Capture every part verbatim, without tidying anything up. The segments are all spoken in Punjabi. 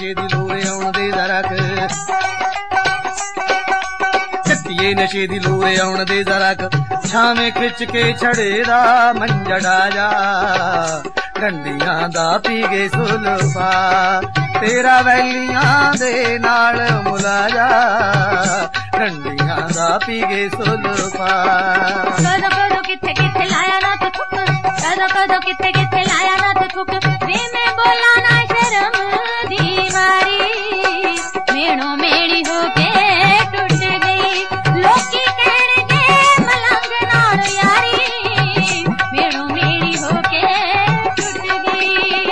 ਨਸ਼ੇ ਦੀ ਲੋਰੇ ਆਉਣ ਦੇ ਜ਼ਰਾ ਕ ਚੱਟੀਏ ਨਸ਼ੇ ਦੀ ਲੋਰੇ ਆਉਣ ਦੇ ਜ਼ਰਾ ਕ ਛਾਵੇਂ ਖਿੱਚ ਕੇ ਛੜੇ ਦਾ ਮੰਜੜਾ ਜਾ ਡੰਡੀਆਂ ਦਾ ਪੀ ਗਏ ਸੁਲਫਾ ਤੇਰਾ ਵੈਲੀਆਂ ਦੇ ਨਾਲ ਮੁਲਾਜਾ ਡੰਡੀਆਂ ਦਾ ਪੀ ਗਏ ਸੁਲਫਾ ਕਦੋਂ ਕਦੋਂ ਕਿੱਥੇ ਕਿੱਥੇ ਲਾਇਆ ਨਾ ਤੇ ਥੁੱਕ ਕਦੋਂ ਕਦੋਂ ਕਿੱਥੇ ਕਿੱਥੇ ਲਾਇਆ ਨਾ ਤੇ ਥੁੱਕ ਵੇ ਮੈਂ ਬੋਲਾਂ ਨਾ ਸ਼ਰਮ ਦੀ ਮਾਰੀ ਮੇਣੋ ਮੇੜੀ ਹੋ ਕੇ ਟੁੱਟ ਗਈ ਲੋਕੀ ਕਹਿਣਗੇ ਮਲੰਗ ਨਾਲ ਯਾਰੀ ਮੇਣੋ ਮੇੜੀ ਹੋ ਕੇ ਟੁੱਟ ਗਈ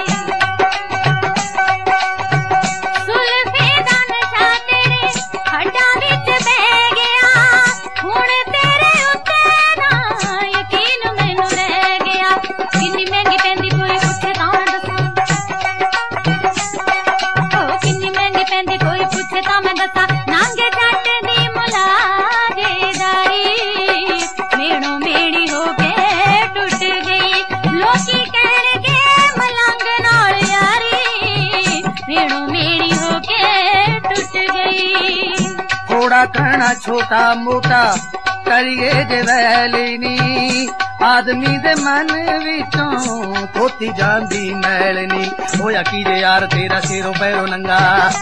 ਸੁਲਫੇ ਦਾ ਨਸ਼ਾ ਤੇਰੇ ਹੱਡਾਂ ਵਿੱਚ ਬਹਿ ਗਿਆ ਹੁਣ ਤੇਰੇ ਉੱਤੇ ਨਾ ਯਕੀਨ ਮੈਨੂੰ ਰਹਿ ਗਿਆ ਕਿੰਨੀ ਮਹਿੰਗੀ ਪੈਂਦੀ ਕੋਈ ਪੁੱਛੇ ਤਾਂ ਮੈਂ ਦੱਸਾਂ ਉਹ ਕਿੰਨੀ ਮਹਿੰਗੀ ਪੈਂਦੀ ਕੋਈ ਪੁੱਛੇ ਤਾਂ ਮੈਂ ਦੱਸਾਂ ਨਾਂਗੇ ਜੱਟ ਦੀ ਮੁਲਾਜੇਦਾਰੀ ਮੇਣੋ ਮੇੜੀ ਹੋ ਕੇ ਟੁੱਟ ਗਈ ਲੋਕੀ ਕਹਿਣਗੇ ਮਲੰਗ ਨਾਲ ਯਾਰੀ ਮੇਣੋ ਮੇੜੀ ਹੋ ਕੇ ਟੁੱਟ ਗਈ ਥੋੜਾ ਕਹਿਣਾ ਛੋਟਾ ਮੋਟਾ ਕਰੀਏ ਜੇ ਵੈਲੀ ਨੀ ਆਦਮੀ ਦੇ ਮਨ ਵਿੱਚੋਂ ਧੋਤੀ ਜਾਂਦੀ ਮੈਲ ਨੀ ਹੋਇਆ ਕੀ ਜੇ ਯਾਰ ਤੇਰਾ ਸਿਰੋਂ ਪੈਰੋਂ ਨੰਗਾ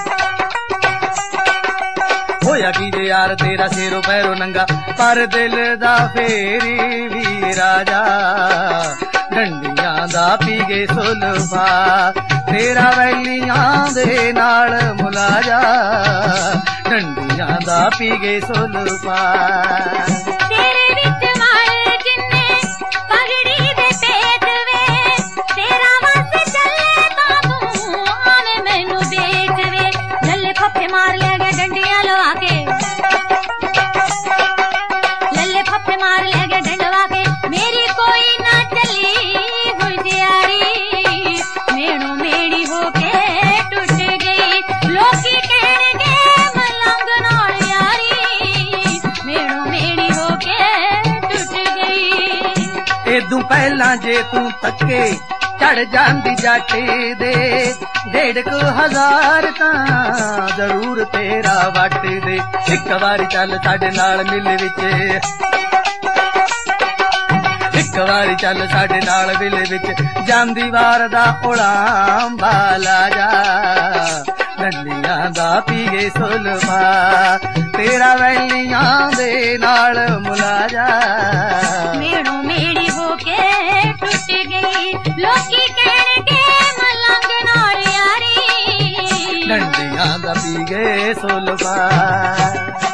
ਹੋਇਆ ਕੀ ਜੇ ਯਾਰ ਤੇਰਾ ਸਿਰੋਂ ਪੈਰੋਂ ਨੰਗਾ ਪਰ ਦਿਲ ਦਾ ਫੇਰੀ ਵੀ ਰਾਜਾ ਡੰਡੀਆਂ ਦਾ ਪੀ ਗਏ ਸੁਲਫਾ ਤੇਰਾ ਵੈਲੀਆਂ ਦੇ ਨਾਲ ਮੁਲਾਜਾ ਡੰਡੀਆਂ ਦਾ ਪੀ ਗਏ ਸੁਲਫਾ ਤੇਰੇ ਵਿੱਚ ਵਾਲ ਜਿੰਨੇ ਪਗੜੀ ਦੇ ਪੇਟ ਵੇ ਤੇਰਾ ਵਸ ਚੱਲੇ ਤਾਂ ਤੂੰ ਆਵੇਂ ਮੈਨੂੰ ਵੇਚ ਵੇ ਲੱਲੇ ਫੱਫੇ ਮਾਰ ਲੈ ਗਏ ਡੰਡੀਆਂ ਲਵਾ ਕੇ ਲੱਲੇ ਫੱਫੇ ਮਾਰ ਲੈ ਗਏ ਡੰਡਵਾ ਕੇ ਮੇਰੀ ਕੋਈ ਨਾ ਚੱਲੀ ਹੁਸ਼ਿਆਰੀ ਮੇਣੋ ਮੇੜੀ ਹੋ ਕੇ ਟੁੱਟ ਗਈ ਲੋਕੀ ਕਹਿਣਗੇ ਮਲੰਗ ਨਾਲ ਯਾਰੀ ਮੇਣੋ ਮੇੜੀ ਹੋ ਕੇ ਟੁੱਟ ਗਈ ਏਦੂ ਪਹਿਲਾਂ ਜੇ ਤੂੰ ਤੱਕੇ ਚੜ ਜਾਂਦੀ ਜੱਟ ਦੇ ਡੇਢ ਕੁ ਹਜ਼ਾਰ ਤਾਂ ਜ਼ਰੂਰ ਤੇਰਾ ਵੱਟ ਦੇ ਇੱਕ ਵਾਰੀ ਚੱਲ ਸਾਡੇ ਨਾਲ ਮਿਲ ਵਿੱਚ ਇੱਕ ਵਾਰੀ ਚੱਲ ਸਾਡੇ ਨਾਲ ਮਿਲ ਵਿੱਚ ਜਾਂਦੀ ਵਾਰ ਦਾ ਉਲਾਮ ਬਾਲਾ ਜਾ ਡੰਡੀਆਂ ਦਾ ਪੀ ਗਏ ਸੁਲਫਾ ਤੇਰਾ ਵੈਲੀਆਂ ਦੇ ਨਾਲ ਮੁਲਾਜਾ ਮੇਣੋ ਮੇੜੀ ਹੋ ਕੇ ਟੁੱਟ ਗਈ ਲੋਕੀ ਕਹਿਣਗੇ ਮਲੰਗ ਨਾਲ ਯਾਰੀ ਡੰਡੀਆਂ ਦਾ ਪੀ ਗਏ ਸੁਲਫਾ